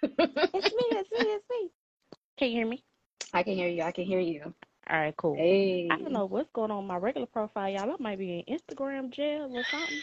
It's me, it's me, it's me. Can you hear me? I can hear you. I can hear you. All right, cool. I don't Hey. know what's going on with my regular profile, y'all. I might be in Instagram jail or something.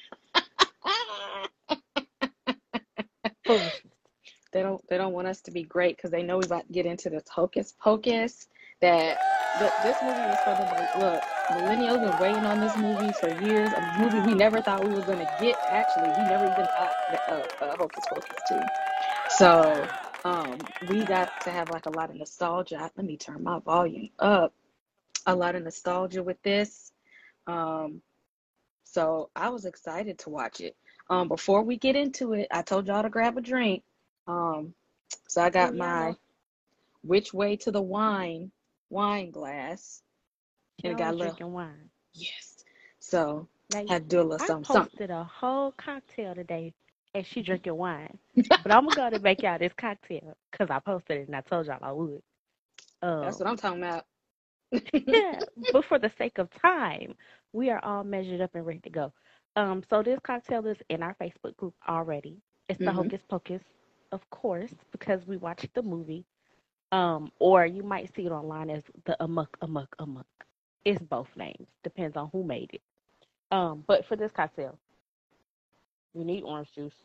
Foolishness. They don't want us to be great because they know we about to get into this hocus pocus. That this movie was for the like, look, millennials been waiting on this movie for years. A movie we never thought we were gonna get. Actually, we never even thought Hocus Pocus too. So we got to have like a lot of nostalgia. Let me turn my volume up. A lot of nostalgia with this. Um, so I was excited to watch it. Before we get into it, I told y'all to grab a drink. Um, so I Oh, got yeah, I know. my Which Way to the wine glass, She and it got a always little drinking wine. yes. So Now, had to do a little I something, something. posted a whole cocktail today, and she drinking wine. But I'm gonna make y'all this cocktail because I posted it and I told y'all I would. That's what Um, I'm talking about. yeah, but for the sake of time, we are all measured up and ready to go. So this cocktail is in our Facebook group already. It's the Hmm. Hocus Pocus, of course, because we watched the movie. Or you might see it online as the Amok Amok Amok. It's both names, depends on who made it. But for this cocktail, you need orange juice,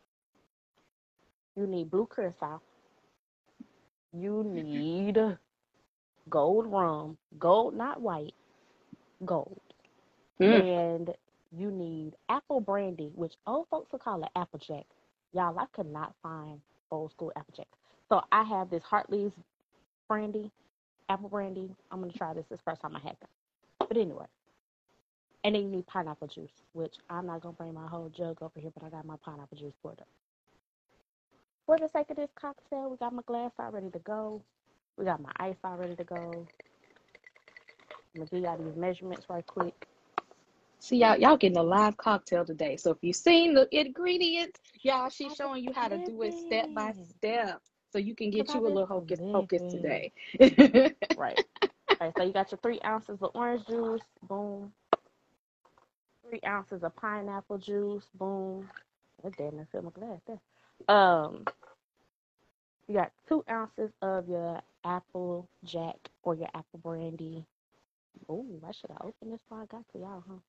you need blue curacao, you need gold rum, gold, not white, gold. Mm. And you need apple brandy, which old folks will call it applejack. Y'all, I could not find old school applejack. So I have this Hartley's brandy, apple brandy. I'm gonna try this. This first time I had it. But anyway, and then you need pineapple juice, which I'm not gonna bring my whole jug over here, but I got my pineapple juice poured up. For the sake of this cocktail, we got my glass all ready to go. We got my ice all ready to go. I'm gonna give y'all these measurements right quick. See y'all getting a live cocktail today. So if you've seen the ingredients, y'all, she's I was showing you how to do it step by living. step. So you can Cause get I've you a been little hocus pocus living. today. Right. Okay, so you got your 3 ounces of orange juice, boom. 3 ounces of pineapple juice, boom. That damn near filled my glass there. You got 2 ounces of your apple jack or your apple brandy. Ooh, I should have opened this before I got to y'all, huh?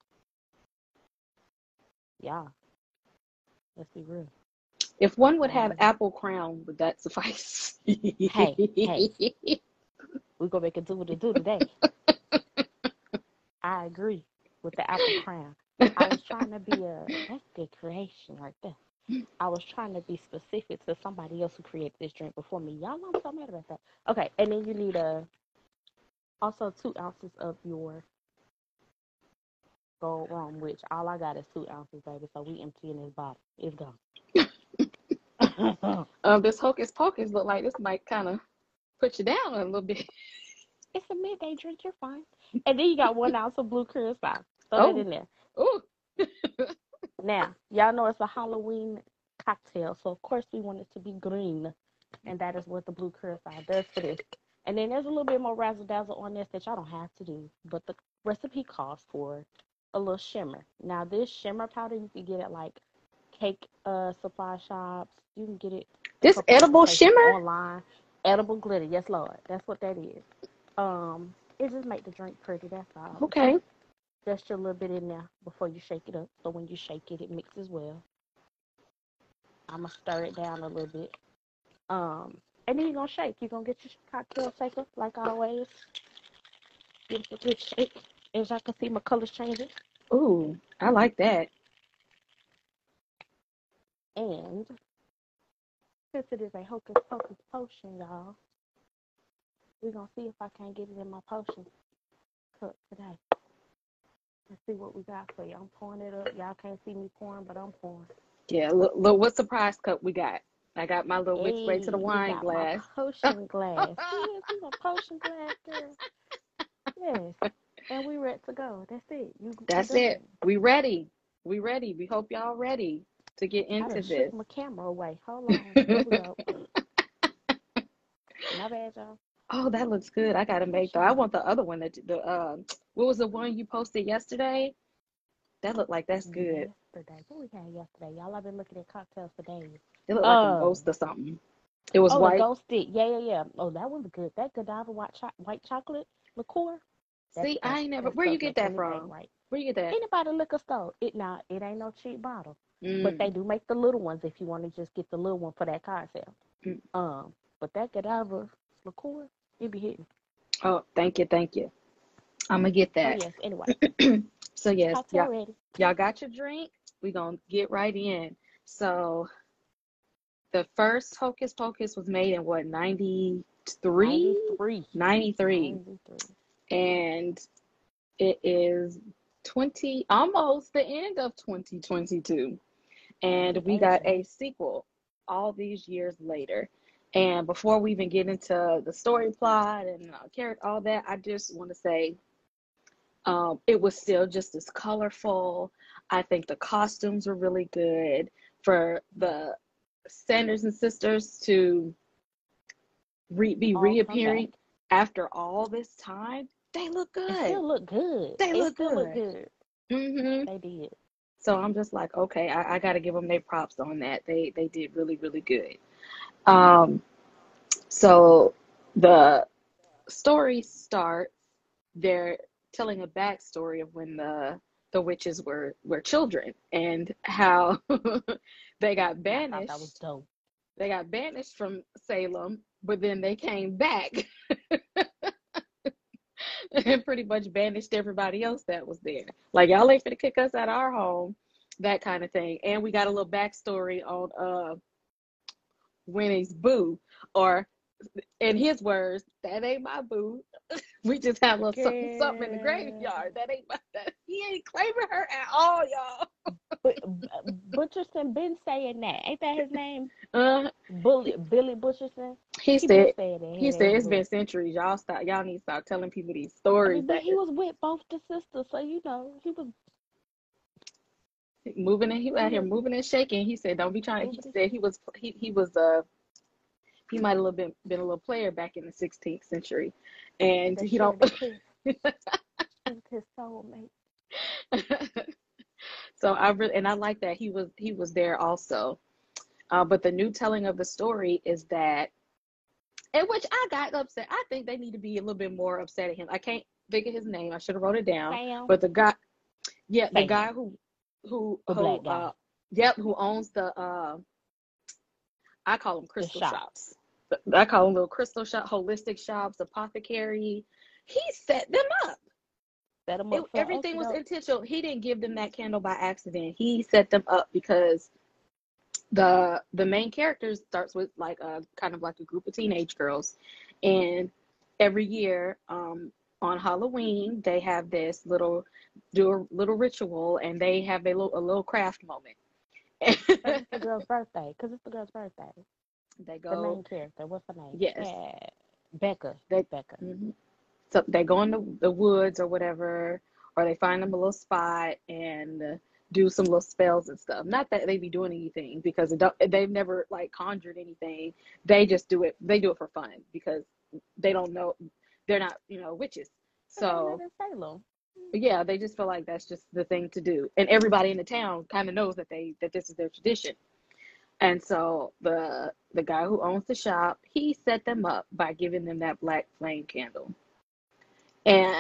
Yeah, let's be real. If one would have Um, apple crown, would that suffice? hey, we gonna make it do what it do today. I agree with the apple crown. I was trying to be that's good creation right there. I was trying to be specific to somebody else who created this drink before me. Y'all know I'm so mad about that. Okay, and then you need also 2 ounces of your gold rum, which all I got is 2 ounces, baby. So we emptying this bottle. It's gone. This hocus pocus look like this might kind of put you down a little bit. It's a midday drink. You're fine. And then you got 1 ounce of blue curacao. Throw that Oh, in there. oh. Now, y'all know it's a Halloween cocktail, so of course we want it to be green, and that is what the blue curacao does for this. And then there's a little bit more razzle dazzle on this that y'all don't have to do, but the recipe calls for a little shimmer. Now, this shimmer powder you can get at like cake supply shops. You can get it a This couple different edible places shimmer? online. Edible glitter, yes, Lord, that's what that is. It just make the drink pretty. That's all. Okay. Just a little bit in there before you shake it up. So when you shake it, it mixes well. I'm gonna stir it down a little bit. And then you're gonna shake. You're gonna get your cocktail shaker like always. Give it a good shake. As I can see, my colors changing. Ooh, I like that. And since it is a hocus pocus potion, y'all, we're gonna see if I can't get it in my potion cup today. Let's see what we got for you. I'm pouring it up. Y'all can't see me pouring, but I'm pouring. Yeah, look what surprise cup we got. I got my little which way to the Hey, we wine got my glass. potion glass. Yes, we got potion glass, girl. Yes. And we ready to go. That's it. You That's done. it. We ready. We ready. We hope y'all ready to get I done into shook this. my camera away. Hold on. Here we go. My bad, y'all. Oh, that looks good. I gotta make though. I Potion. want the other one that the what was the one you posted yesterday? That looked like that's good. Yesterday. What we had yesterday? Y'all, I've been looking at cocktails for days. It looked like a Um, ghost or something. It was Oh, the white. ghost stick. Yeah, yeah, yeah. Oh, that was good. That Godiva white chocolate liqueur. That's See, I good. ain't never. That's Where so you get good that because it ain't from? right. Where you get that? Anybody liquor store. It ain't no cheap bottle. But they Mm, do make the little ones if you want to just get the little one for that concept. mm. But that Godiva liqueur, it be hitting. Oh, thank you, thank you. I'm gonna get So that. yes, anyway, So yes, cocktail ready. y'all got your drink. We gonna get right in. So the first Hocus Pocus was made in what, 93? 93. 93. 93. And it is 20, almost the end of 2022. Man, And we we got aging. a sequel all these years later. And before we even get into the story plot and character, all that, I just want to say it was still just as colorful. I think the costumes were really good for the Sanders and sisters to be All come back. reappearing after all this time. They look It good. still look good. They It look still look good. good. Hmm. They did. So I'm just like, okay, I got to give them their props on that. They did really really good. Um, so the story starts. They're telling a backstory of when the witches were children and how they got And I thought that was banished. dope. They got banished from Salem, but then they came back and pretty much banished everybody else that was there. Like, y'all ain't finna kick us out of our home, that kind of thing. And we got a little backstory on Winnie's boo, or in his words, that ain't my boo. We just have a little something, something in the Girl. graveyard. That ain't my that. He ain't claiming her at all, y'all. But Butcherson been saying that. Ain't that his name? Uh, he, Billy Butcherson. he He been said saying that he he said ain't it's blue. been centuries. Y'all stop. Y'all need to stop telling people these I stories mean, but that he was with both the sisters, so you know he was moving and he he out here was moving and shaking. He said, "Don't be trying." He moving and said shaking. he was he might have been a little player back in the 16th century, and They he don't. shared a kiss. He was his soulmate. So I really and I like that he was there also. But the new telling of the story is that, in which I got upset. I think they need to be a little bit more upset at him. I can't think of his name. I should have wrote it down. Sam. But the guy, yeah, the Sam, guy the black guy. yep, who owns the I call them The crystal shop. shops. I call them little crystal shop, holistic shops, apothecary. He set them up. Set him up for an Everything was antidote. intentional. He didn't give them that candle by accident. He set them up because the main character starts with like a kind of like a group of teenage girls, and every year on Halloween they have this little do a little ritual, and they have a little craft moment. Cause it's the girl's birthday. Cause it's the girl's birthday. They The go, main character. What's her name? yes, Yeah, Becca. they Becca. mhm. So they go in the woods or whatever, or they find them a little spot and do some little spells and stuff. Not that they be doing anything because they've never like conjured anything. They just do it. They do it for fun because they don't know, they're not, witches. Cause they live So in Salem. yeah, they just feel like that's just the thing to do, and everybody in the town kind of knows that this is their tradition. And so the guy who owns the shop, he set them up by giving them that black flame candle. And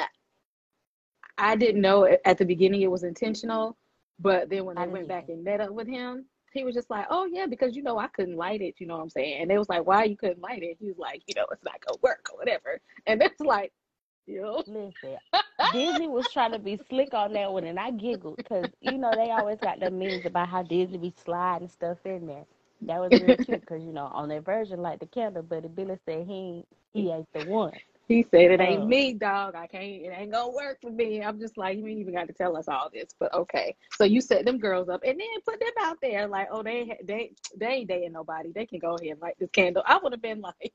I didn't know at the beginning it was intentional, but then when I they didn't went back either. and met up with him, he was just like, "Oh yeah, because I couldn't light it, you know what I'm saying?" And they was like, "Why you couldn't light it?" He was like, "It's not gonna work or whatever." And it's like, you know, Listen, Disney was trying to be slick on that one, and I giggled because they always got the memes about how Disney be sliding stuff in there. That was real cute because on their version like the candle, but Billy said he ain't the one. he said, "It ain't Um, me, dog. I can't. It ain't gonna work for me." I'm just like, you ain't even got to tell us all this, but okay. So you set them girls up and then put them out there like, oh, they ain't dating nobody. They can go ahead and light this candle. I would have been like,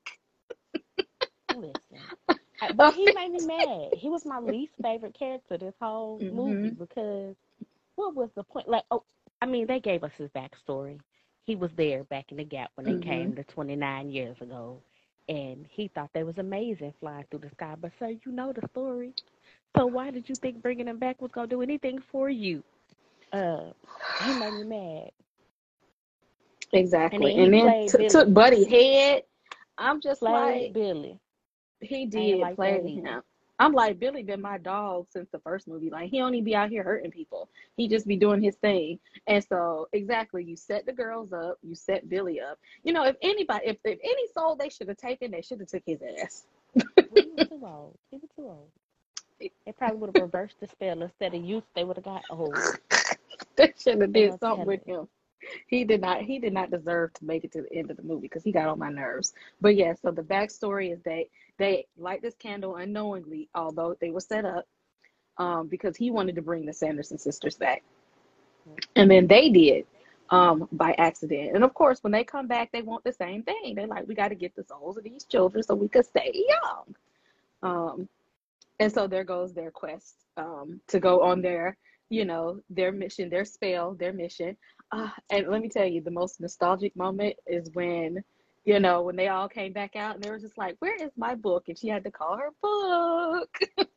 Listen, but he made me mad. He was my least favorite character this whole movie mm-hmm, because what was the point? Like, oh, I mean, they gave us his backstory. He was there back in the gap when they mm-hmm. came to 29 years ago, and he thought they was amazing flying through the sky. But sir, you know the story. So why did you think bringing him back was gonna do anything for you? Uh, he made me mad. And then Exactly. he And then played took Billy. Buddy head. I'm just Played like, Billy. he I ain't did like that play either. him. I'm like, Billy been my dog since the first movie. Like, he don't even be out here hurting people. He just be doing his thing. And so, exactly, you set the girls up, you set Billy up. You know, if anybody, if any soul they should have taken, they should have took his ass. Well, he was too old. He was too old. They probably would have reversed the spell. Instead of youth, they would have got old. They should have And did I'm something telling with you. him. He did not deserve to make it to the end of the movie because he got on my nerves. But yeah, so the backstory is they light this candle unknowingly, although they were set up, because he wanted to bring the Sanderson sisters back. And then they did, by accident. And of course, when they come back, they want the same thing. They're like, we got to get the souls of these children so we could stay young. Um, and so there goes their quest, to go on their mission, their spell, their mission. And let me tell you, the most nostalgic moment is when they all came back out and they were just like, "Where is my book?" And she had to call her book.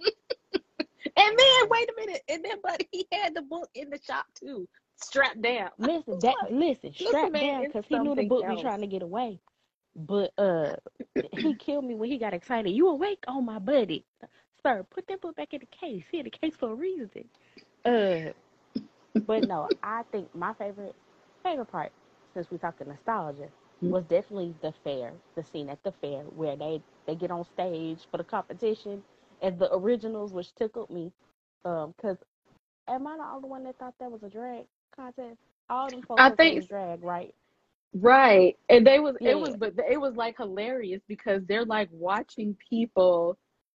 And then Wow. wait a minute, and then but he had the book in the shop too, strapped down. I Listen, was like, listen, this strapped man down is because he knew the something book be else. trying to get away. But he killed me when he got excited. You awake? Oh my buddy. Sir, put that book back in the case. He in the case for a reason. Uh but no, I think my favorite part, since we're talking nostalgia, was definitely the fair, the scene at the fair where they get on stage for the competition as the originals, which tickled me. Cause am I the only one that thought that was a drag contest? All them folks I up there think was drag, right? right, and Yeah, but it was like hilarious because they're like watching people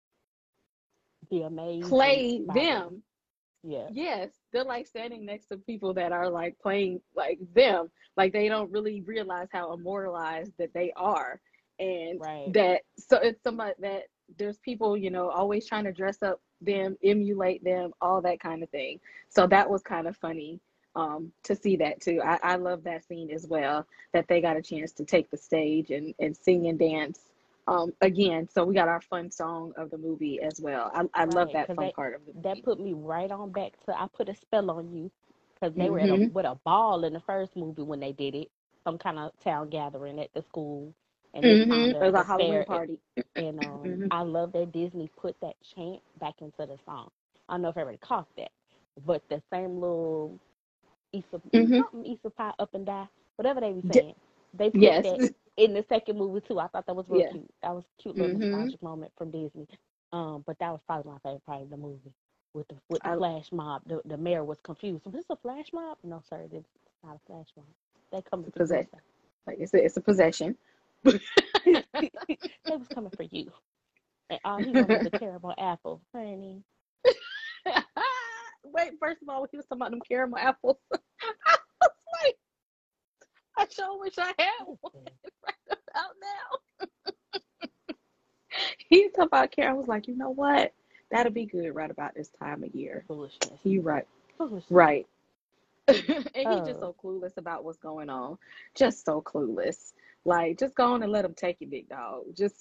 be amazed and play by them. them. Yeah, Yes, they're like standing next to people that are like playing like them. Like they don't really realize how immortalized that they are. And right. that so it's somebody that there's people, always trying to dress up them, emulate them, all that kind of thing. So that was kind of funny, to see that too. I love that scene as well, that they got a chance to take the stage and sing and dance, again. So we got our fun song of the movie as well. I love Right, that because fun part of the that movie. put me right on back to I put a spell on you, because they were at a Hmm. with a ball in the first movie when they did it, some kind of town gathering at the school, and this time It was a the Halloween fair. party. And Hmm. I love that Disney put that chant back into the song. I don't know if everybody caught that, but the same little Issa, Hmm. something Issa pie up and die, whatever they be saying, they put Yes. that in the second movie too. I thought that was real Yeah. cute. That was a cute little Hmm. nostalgic moment from Disney. But that was probably my favorite part of the movie with the I flash mob. The mayor was confused. Was this a flash mob? No, sir, it's not a flash mob. They coming for you, possess like it's a possession. sir. They was coming for you. And all he wanted was a caramel apple, honey. Wait, first of all, when he was talking about them caramel apples, I was like, I sure wish I had one Listen, right about now. He talked about caramel. I was like, you know what? That'll be good right about this time of year. foolishness, You right. foolishness. Right. And he's just Oh, so clueless about what's going on. Just so clueless. Like, just go on and let him take you, big dog. Just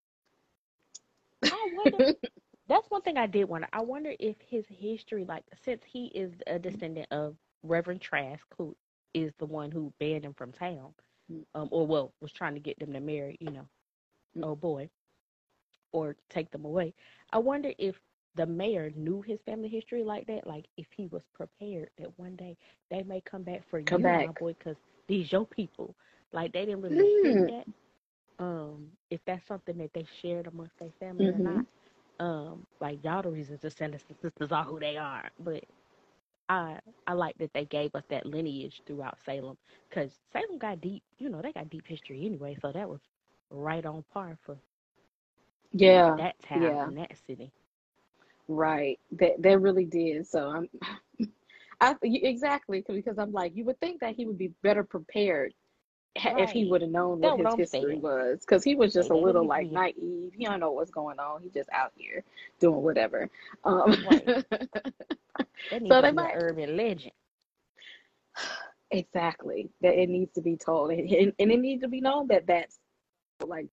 I wonder. That's one thing I did wonder. I wonder if his history, like, since he is a descendant of Reverend Trask, who is the one who banned him from town, or well, was trying to get them to marry, oh boy, or take them away. I wonder if the mayor knew his family history like that, like if he was prepared that one day they may come back for come you, my back. boy, because these your people. Like they didn't really hint Mm. at if that's something that they shared amongst their family or Hmm. not. Like y'all the reasons the Sanderson sisters are who they are. But I I like that they gave us that lineage throughout Salem, because Salem got deep, they got deep history anyway, so that was right on par for Yeah. that town Yeah. and that city. Right. That really did. So exactly because I'm like, you would think that he would be better prepared if he Right. would have known what That's what his I'm history saying. was, because he was just They a didn't little need to like be naive. He don't know what's going on. He just out here doing whatever. right. They need So to they be an might urban legend. exactly that it needs to be told, and it needs to be known that that's like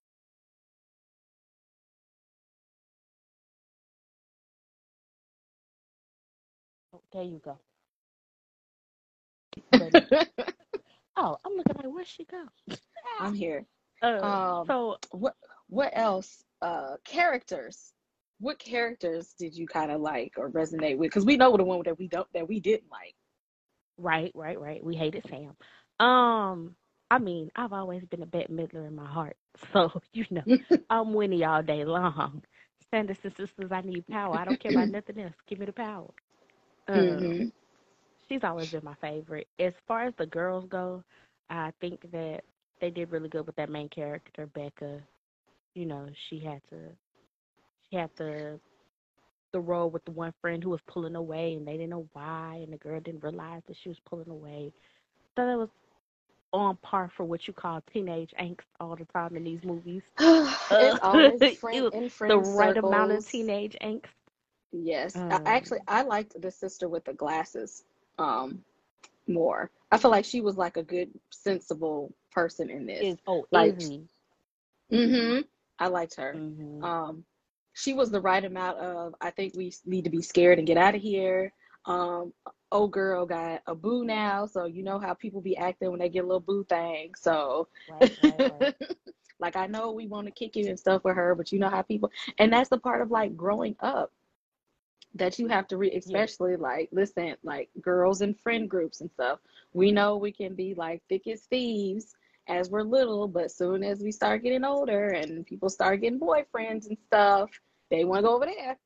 Oh, there you go. But no. Oh, I'm looking like, where'd she go? I'm here. Uh, Um, so what else? Characters. What characters did you kind of like or resonate with? Because we know the one that we didn't like. right. We hated Sam. I mean, I've always been a Bette Midler in my heart, so I'm Winnie all day long. Sanderson sisters, I need power. I don't care about nothing else. Give me the power. Um, Hmm. she's always been my favorite. As far as the girls go, I think that they did really good with that main character, Becca. You know, she had the role with the one friend who was pulling away and they didn't know why and the girl didn't realize that she was pulling away. So that was on par for what you call teenage angst all the time in these movies. It's always It was in the friend right amount of circles. teenage angst. Yes, actually, Um, I liked the sister with the glasses um more. I feel like she was like a good, sensible person in this. Like, Izzy. mm-hmm, I liked her. Hmm. Um, she was the right amount of, I think we need to be scared and get out of here. Um, old girl got a boo now, so you know how people be acting when they get a little boo thing. So, Right. like, I know we want to kick you and stuff with her, but you know how people, and that's the part of like growing up that you have to Yes. especially like listen, like girls in friend groups and stuff. We know we can be like thick as thieves as we're little, but soon as we start getting older and people start getting boyfriends and stuff, they want to go over there.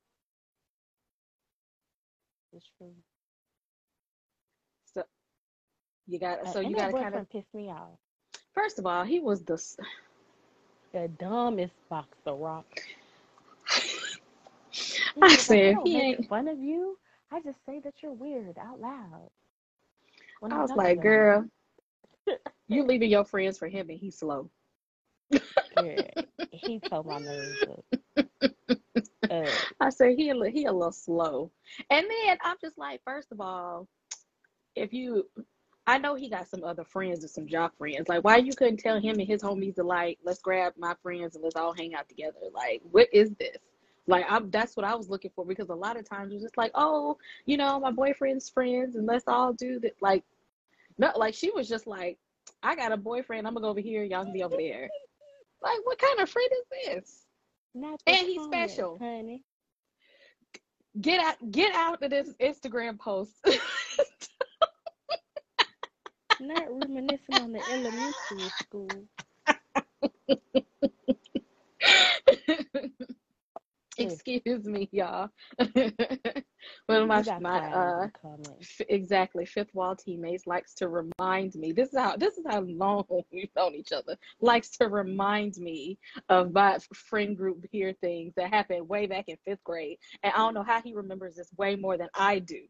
It's true. So And you got that to kind of, boyfriend pissed me off. first of all, he was the The dumbest box of rocks. And I he was like, I said don't he make ain't. fun of you. I just say that you're weird out loud when I I'm was talking like, to him. girl, you leaving your friends for him and he's slow. Girl, he told my nerves up. Uh, I said he a little slow. And then I'm just like, first of all, if you, I know he got some other friends and some jock friends. Like, why you couldn't tell him and his homies to like, let's grab my friends and let's all hang out together? Like, what is this? Like, that's what I was looking for, because a lot of times it's just like, oh, my boyfriend's friends and let's all do that. Like, no, like she was just like, I got a boyfriend. I'm gonna go over here. Y'all can be over there. Like, what kind of friend is this? not the And he's comments, special. honey. Get out of this Instagram post. Not reminiscing on the elementary school. Listen, Excuse me, y'all. One of you got my quiet under the comments. exactly, fifth wall teammates likes to remind me. This is how long we've known each other. Likes to remind me of my friend group here things that happened way back in fifth grade, and I don't know how he remembers this way more than I do.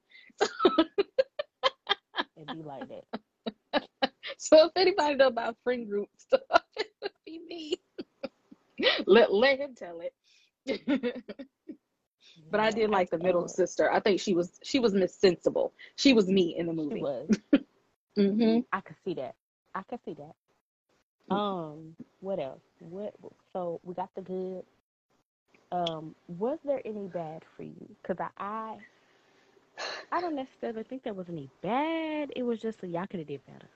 It'd be like that. So if anybody know about friend group stuff, it would be me. Let him tell it. But I Yeah, did like the middle sister. I think she was Miss Sensible. She was me in the she movie. was. Hmm. I could see that. I could see that. What else? So we got the good. Was there any bad for you? Cause I don't necessarily think there was any bad. It was just y'all could have did better.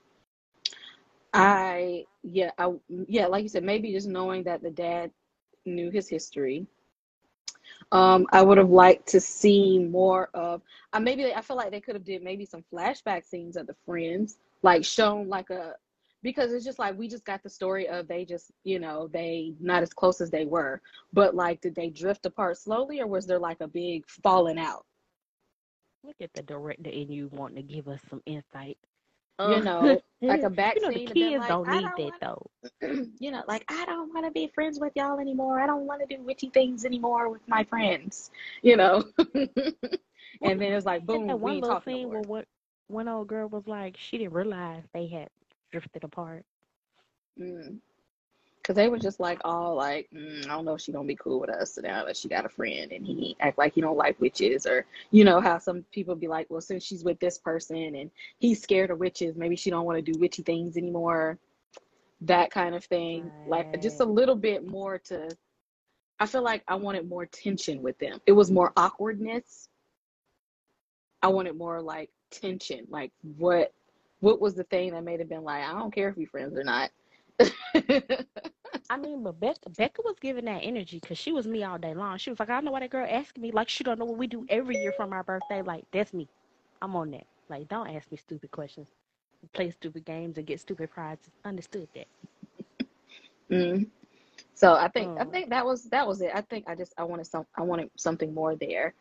Yeah, like you said, maybe just knowing that the dad knew his history. I would have liked to see more of. Maybe I feel like they could have did maybe some flashback scenes of the friends, like shown like a, because it's just like we just got the story of they just they not as close as they were, but like did they drift apart slowly or was there like a big falling out? Look at the director in you wanting to give us some insight. You Uh, know, like a back the scene and been kids like, don't I need don't that want, though. like I don't want to be friends with y'all anymore. I don't want to do witchy things anymore with my friends, you know. What And then it's like, had that boom, we one ain't little talking no scene more. where what one old girl was like, she didn't realize they had drifted apart. Mm. Cause they were just like all like, I don't know if she gonna be cool with us now that she got a friend and he act like he don't like witches, or how some people be like, well, since she's with this person and he's scared of witches, maybe she don't want to do witchy things anymore. That kind of thing. Like just a Right. little bit more to. I feel like I wanted more tension with them. It was more awkwardness. I wanted more like tension. Like What was the thing that made it been like, I don't care if we friends or not? I mean, but Becca was giving that energy because she was me all day long. She was like, I don't know why that girl asking me. Like, she don't know what we do every year from our birthday. Like, that's me. I'm on that. Like, don't ask me stupid questions. Play stupid games and get stupid prizes. Understood that. Mm. So I think Mm. that was it. I wanted something more there.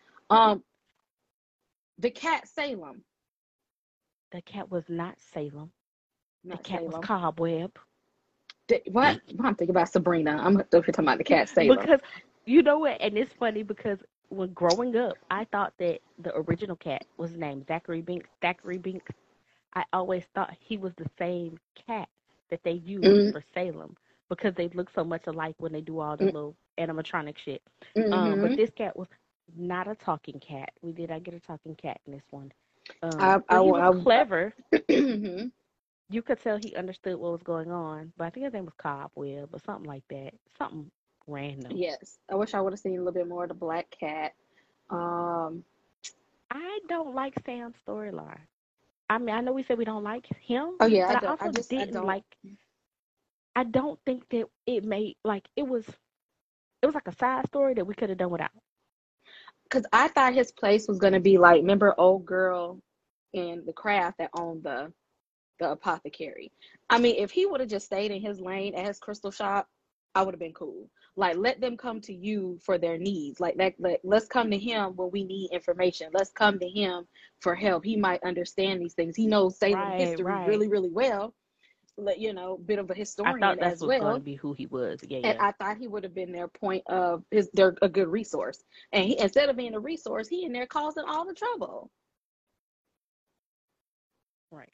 The cat Salem, The cat was not Salem. The not cat was Salem. Cobweb. What? I'm thinking about Sabrina. I'm talking about the cat Salem. Because, you know what? And it's funny because when growing up, I thought that the original cat was named Zachary Binks. Zachary Binks. I always thought he was the same cat that they used Mm, for Salem because they look so much alike when they do all the mm, little animatronic shit. But mm-hmm. this cat was not a talking cat. We did not get a talking cat in this one. I, But he was I, clever. mm-hmm. You could tell he understood what was going on. But I think his name was Cobweb or something like that. Something random. Yes. I wish I would have seen a little bit more of the black cat. Um, I don't like Sam's storyline. I mean, I know we said we don't like him, oh yeah, I but I don't. also I didn't don't. like. I don't think that it made like it was. It was like a side story that we could have done without. Because I thought his place was gonna be like, remember old girl in the craft that owned the apothecary. I mean, if he would have just stayed in his lane at his crystal shop, I would have been cool. Like, let them come to you for their needs. Like, let's come to him when we need information. Let's come to him for help. He might understand these things. He knows Salem Right, history right. really, really well. Bit of a I historian thought that's as was going to well. be who he was. Yeah, And yeah. I thought he would have been their point of they're a good resource. And instead of being a resource, he in there causing all the trouble. Right.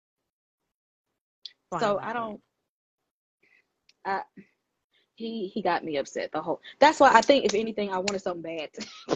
So I So like I that. don't. I, he got me upset the whole. That's why I think if anything, I wanted something bad.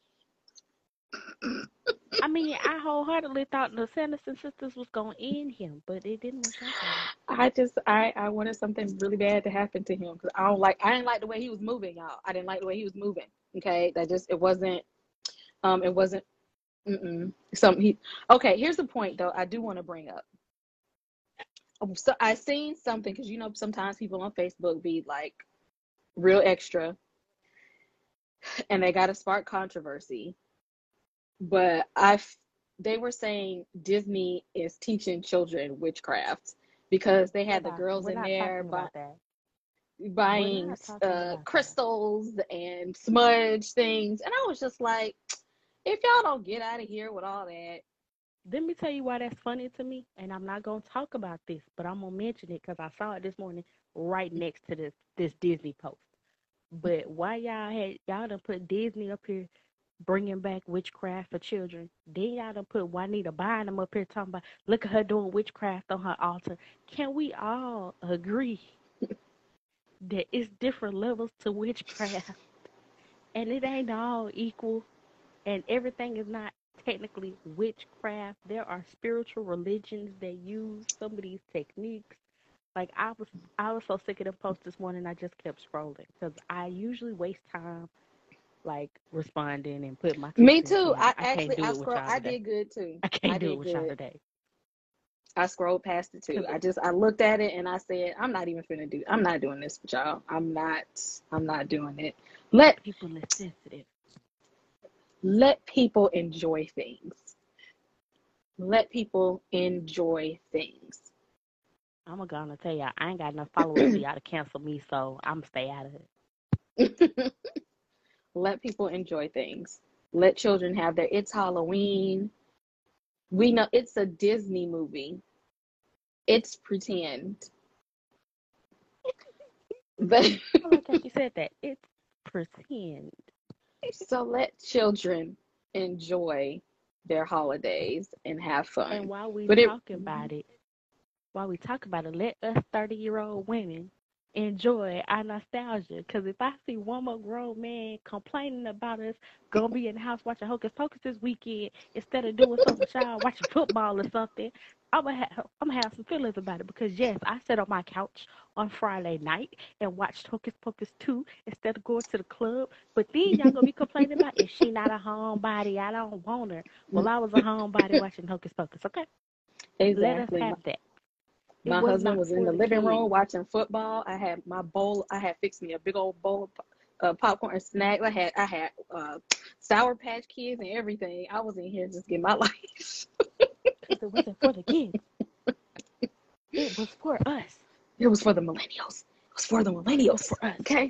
I mean, I wholeheartedly thought the Sanderson sisters was going to end him, but it didn't work out that way. I wanted something really bad to happen to him because I didn't like the way he was moving, y'all. I didn't like the way he was moving. Okay, that just it wasn't some he. Okay, here's the point though. I do want to bring up. So I seen something because sometimes people on Facebook be like real extra and they got to spark controversy. But they were saying Disney is teaching children witchcraft because they had the girls We're in not there talking about that. We're buying not talking about that. crystals and smudge things, and I was just like, if y'all don't get out of here with all that. Let me tell you why that's funny to me, and I'm not gonna talk about this, but I'm gonna mention it because I saw it this morning right next to this Disney post. But why y'all done put Disney up here bringing back witchcraft for children? Then y'all done put Juanita Bynum up here talking about look at her doing witchcraft on her altar. Can we all agree that it's different levels to witchcraft and it ain't all equal and everything is not technically witchcraft? There are spiritual religions that use some of these techniques. Like I was so sick of the post this morning. I just kept scrolling because I usually waste time like responding and putting my two Me cents too. in. I can't do I it with scroll. y'all I today. did good too. I I can't do it did with y'all good. today. I scrolled past it too. Cause I looked at it and I said, I'm not doing this with y'all. I'm not doing it. Let people are sensitive. let people enjoy things. Let people enjoy things. I'm gonna tell y'all, I ain't got enough followers for y'all to cancel me, so I'm gonna stay out of it. Let people enjoy things. Let children have their it's Halloween. We know it's a Disney movie. It's pretend. But I like how she said that. It's pretend. so let children enjoy their holidays and have And fun. while we But it talking about it, let us 30-year-old women enjoy our nostalgia. Because if I see one more grown man complaining about us gonna be in the house watching Hocus Pocus this weekend instead of doing something shy, watching football or something, I'm gonna have some feelings about it. Because yes, I sat on my couch on Friday night and watched Hocus Pocus 2 instead of going to the club. But then y'all gonna be complaining about is she not a homebody? I don't want her. Well, I was a homebody watching Hocus Pocus. Okay. Let us Exactly. have that. It My was husband not was in for the the living kids. room watching football. I had my bowl. I had fixed me a big old bowl of popcorn and snacks. I had Sour Patch Kids and everything. I was in here just getting my life. Because it wasn't for the kids. It was for us. It was for the millennials. It was for the It was millennials. for us. Okay.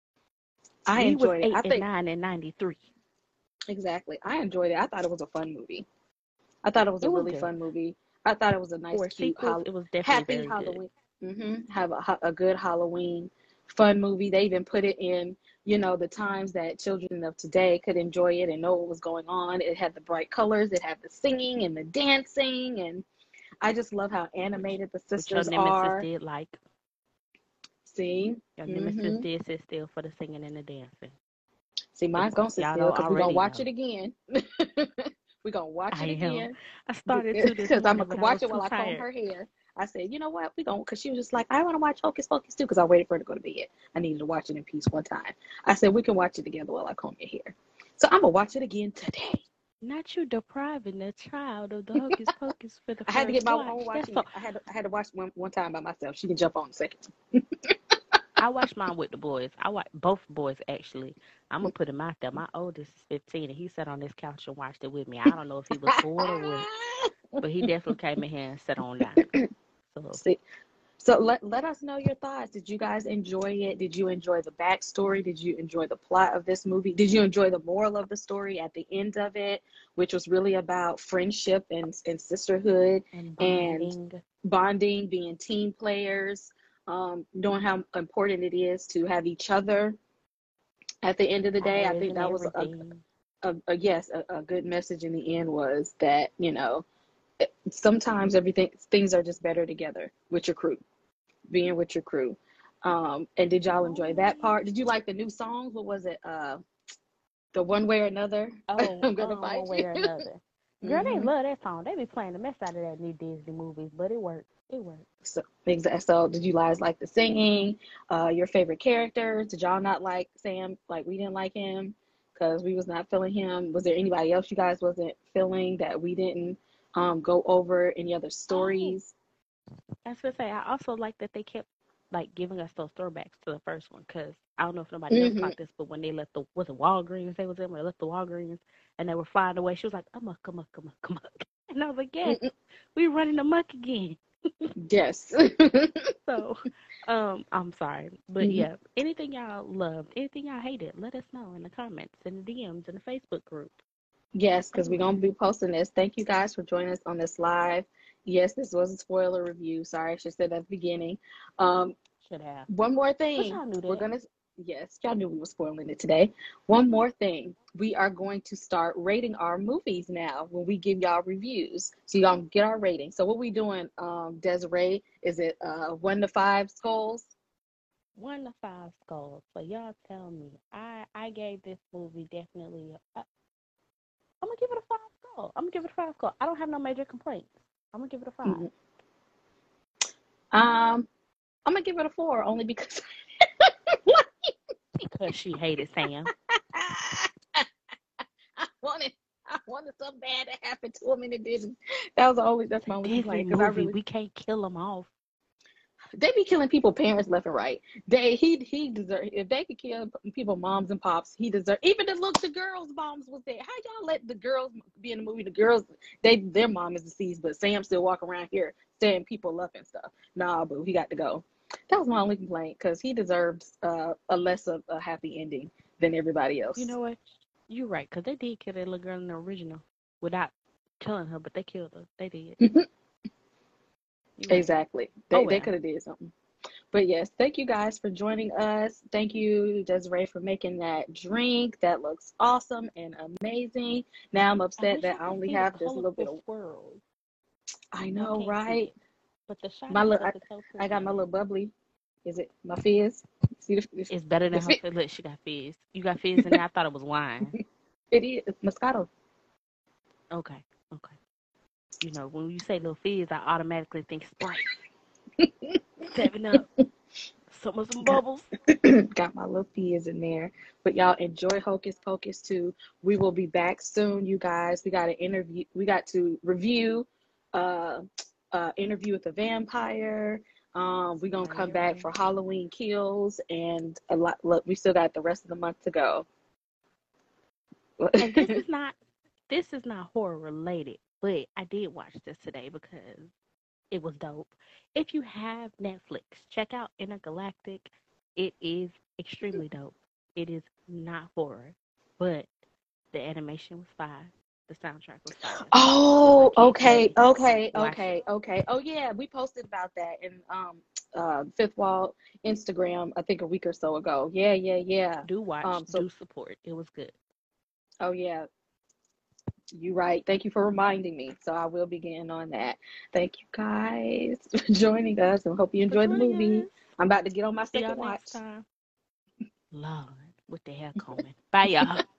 I We was enjoyed it. 8 I and think 9 and 93. exactly. I enjoyed it. I thought it was a fun movie. I thought it was It a was really good. fun movie. I thought it was a nice, For cute, sequels, it was definitely happy very good. Halloween. Have a good Halloween, fun movie. They even put it in, the times that children of today could enjoy it and know what was going on. It had the bright colors. It had the singing and the dancing, and I just love how Which animated the which your sisters nemesis are. did like. See, Your nemesis hmm did sit still for the singing and the dancing. see, If mine's gonna sit y'all still don't because we're gonna already watch know, it again. We're gonna watch I it am. again I started to this because I'm morning, gonna but I watch was it too while I comb tired. her hair. I said, you know what, we gonna, because she was just like, I want to watch Hocus Pocus too, because I waited for her to go to bed. I needed to watch it in peace one time. I said we can watch it together while I comb your hair. So I'm gonna watch it again today. Not you depriving the child of the hocus pocus for the I had to get first my watch. own That's watching. so. I had to watch one time by myself. She can jump on in a second. I watched mine with the boys. I watched both boys actually. I'm gonna put him out there. My oldest is 15, and he sat on this couch and watched it with me. I don't know if he was bored or what, but he definitely came in here and sat on down. So See, so let us know your thoughts. Did you guys enjoy it? Did you enjoy the backstory? Did you enjoy the plot of this movie? Did you enjoy the moral of the story at the end of it, which was really about friendship and sisterhood and and bonding, bonding, being team players, knowing how important it is to have each other at the end of the day? I always think and that was everything. a yes, a good message in the end was that, sometimes things are just better together with your crew, being with your crew. And did y'all enjoy that part? Did you like the new songs? What was it? The One Way or Another. Oh, I'm gonna fight one you. way or another. Girl, they hmm love that song. They be playing the mess out of that new Disney movies, but it works. It works. So exactly. So did you guys like the singing? Your favorite characters? Did y'all not like Sam? Like we didn't like him because we was not feeling him. Was there anybody else you guys wasn't feeling that we didn't go over any other Oh, stories? I was gonna say, I also like that they kept like giving us those throwbacks to the first one, because I don't know if nobody else hmm caught this, but when they left the was it Walgreens, they was in when they left the Walgreens and they were flying away. She was like, "Amok, amok, amok, amok," and I was like, "Yes, we running amok again." Yes. So, I'm sorry, but hmm yeah, anything y'all loved, anything y'all hated, let us know in the comments, in the DMs, in the Facebook group, Yes, because we're gonna everywhere. be posting this. Thank you guys for joining us on this live. Yes, this was a spoiler review. Sorry, I should have said that at the beginning. Um, Should have, One more but thing. y'all knew We're that. gonna, yes, y'all knew we were spoiling it today. One more thing. We are going to start rating our movies now when we give y'all reviews. So y'all get our rating. So what we doing, Desiree? Is it 1 to 5 skulls? 1 to 5 skulls. So y'all tell me. I gave this movie definitely. I'm gonna give it a 5 skull. I'm gonna give it a 5 skull. I don't have no major complaints. I'm gonna give it a 5 Mhm. Um, I'm gonna give it a 4 only because because she hated Sam. I wanted I wanted something bad to happen to him and it didn't. That's It's my a only Disney complaint because I movie. really We can't kill them off. they be killing people parents left and right. He deserve if they could kill people moms and pops, he deserve even the girls' moms was there. How y'all let the girls be in the movie? The girls their mom is deceased, but Sam still walk around here setting people up and stuff. Nah, boo, he got to go. That was my only complaint because he deserves a less of a happy ending than everybody You else. know what? You're right, because they did kill that little girl in the original without killing her, but they killed her. They did. You're right. Exactly. Oh They well. could have did something. But yes, thank you guys for joining us. Thank you, Desiree, for making that drink. That looks awesome and amazing. Now I'm I upset wish that y'all I could only see the have this little bit colorful of. swirls. I Y'all know, can't see right? it, but the My shiny little, stuff is so I got pretty. my little bubbly. Is it my fizz? See It's better the than her fit. fizz. Look, she got fizz. You got fizz in there? I thought it was wine. It is it's Moscato. Okay, okay. You know, when you say little fizz, I automatically think Sprite, 7 Up, some Got bubbles. got my little fizz in there. But y'all enjoy Hocus Pocus too. We will be back soon, you guys. We got to interview. We got to review uh, Interview with the Vampire. We're gonna come back Right. for Halloween Kills, and a lot. Look, we still got the rest of the month to go. And this is not horror related, but I did watch this today because it was dope. If you have Netflix, check out Intergalactic. It is extremely dope. It is not horror, but the animation was fire. The soundtrack was fire. Just Oh, like Kid okay, Cudi. okay, Watch it. okay, okay. Oh yeah, we posted about that in Fifth Wall Instagram, I think a week or so ago. Yeah, yeah, yeah. Do watch, So do support. It was good. oh yeah, you right. Thank you for reminding me. So I will be getting on that. Thank you guys for joining us, and hope you For enjoyed the joining movie. us. I'm about to get on my See y'all second next watch. time. Lord, with the hair combing. Bye, y'all.